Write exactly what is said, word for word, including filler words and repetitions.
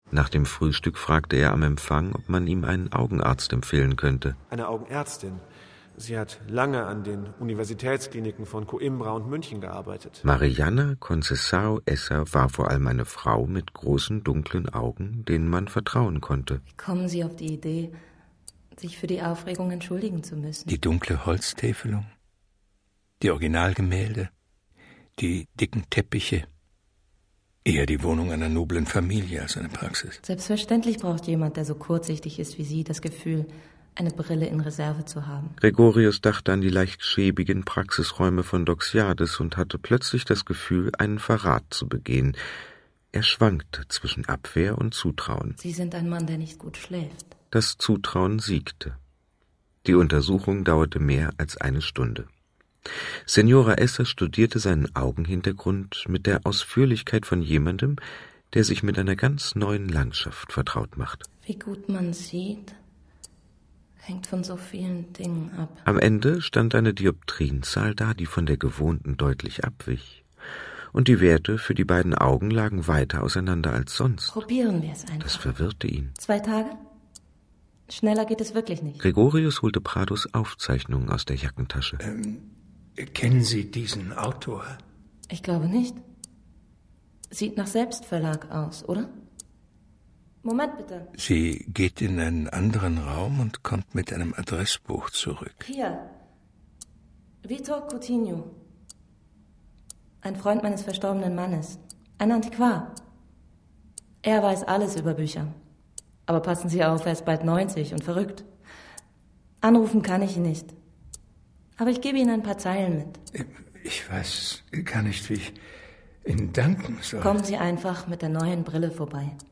Nach dem Frühstück fragte er am Empfang, ob man ihm einen Augenarzt empfehlen könnte. Eine Augenärztin. Sie hat lange an den Universitätskliniken von Coimbra und München gearbeitet. Mariana Conceição Esser war vor allem eine Frau mit großen, dunklen Augen, denen man vertrauen konnte. Wie kommen Sie auf die Idee, sich für die Aufregung entschuldigen zu müssen? Die dunkle Holztäfelung, die Originalgemälde, die dicken Teppiche. Eher die Wohnung einer noblen Familie als eine Praxis. Selbstverständlich braucht jemand, der so kurzsichtig ist wie Sie, das Gefühl, eine Brille in Reserve zu haben. Gregorius dachte an die leicht schäbigen Praxisräume von Doxiades und hatte plötzlich das Gefühl, einen Verrat zu begehen. Er schwankte zwischen Abwehr und Zutrauen. Sie sind ein Mann, der nicht gut schläft. Das Zutrauen siegte. Die Untersuchung dauerte mehr als eine Stunde. Senora Esser studierte seinen Augenhintergrund mit der Ausführlichkeit von jemandem, der sich mit einer ganz neuen Landschaft vertraut macht. Wie gut man sieht, hängt von so vielen Dingen ab. Am Ende stand eine Dioptrienzahl da, die von der gewohnten deutlich abwich. Und die Werte für die beiden Augen lagen weiter auseinander als sonst. Probieren wir es einfach. Das verwirrte ihn. Zwei Tage? Schneller geht es wirklich nicht. Gregorius holte Prados Aufzeichnungen aus der Jackentasche. Ähm, kennen Sie diesen Autor? Ich glaube nicht. Sieht nach Selbstverlag aus, oder? Moment bitte. Sie geht in einen anderen Raum und kommt mit einem Adressbuch zurück. Hier. Vitor Coutinho. Ein Freund meines verstorbenen Mannes. Ein Antiquar. Er weiß alles über Bücher. Aber passen Sie auf, er ist bald neunzig und verrückt. Anrufen kann ich ihn nicht. Aber ich gebe Ihnen ein paar Zeilen mit. Ich weiß gar nicht, wie ich Ihnen danken soll. Kommen Sie einfach mit der neuen Brille vorbei.